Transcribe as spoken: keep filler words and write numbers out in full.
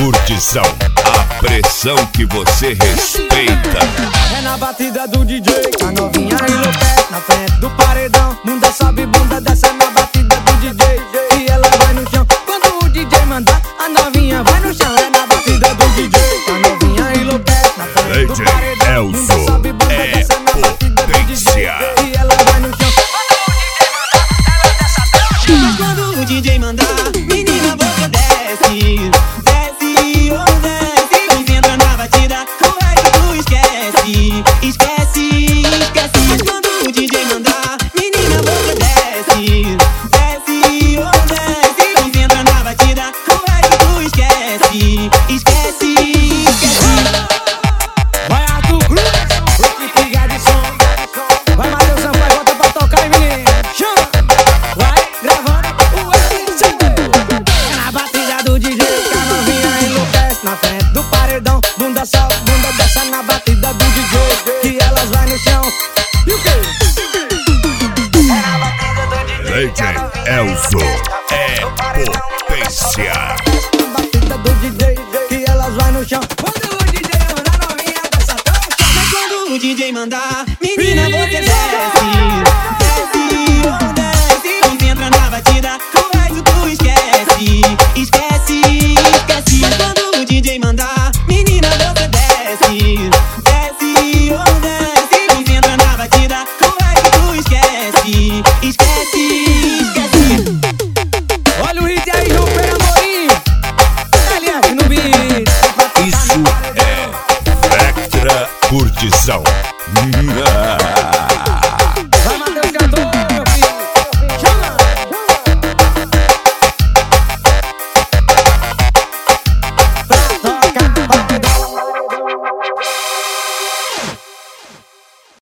curtição, a pressão que você respeita. É na batida do D J, a novinha enlouquece na frente do paredão. Bunda sobe, bunda desce na batida do D J e ela vai no chão. Quando o D J mandar, a novinha vai no chão. É na batida do D J, a novinha enlouquece na frente do paredão. Bunda sobe, bunda desce na batida do D J e ela vai no chão. Quando o D J mandar, menina, você desce, desce, oh desce, concentra na batida, o resto tu esquece, esquece, esquece. Mas quando o D J mandar, menina, você desce, desce, oh desce, concentra na batida, o resto tu esquece, esquece, esquece. Vai Arthur Cruz, equipe liga de som. Vai Matheus Sampaio, volta pra tocar, hein, menino? Chama! Vai gravando o S C D. É na batida do D J que a novinha enlouquece na frente do paredão. Bunda sobe, bunda desce na batida do D J que elas vai no chão. E o quê? É na batida do D J D J Elzo é potência. Na batida do D J que elas vai no chão. Quando o D J manda a novinha dessa tão chão. Mas quando o D J mandar,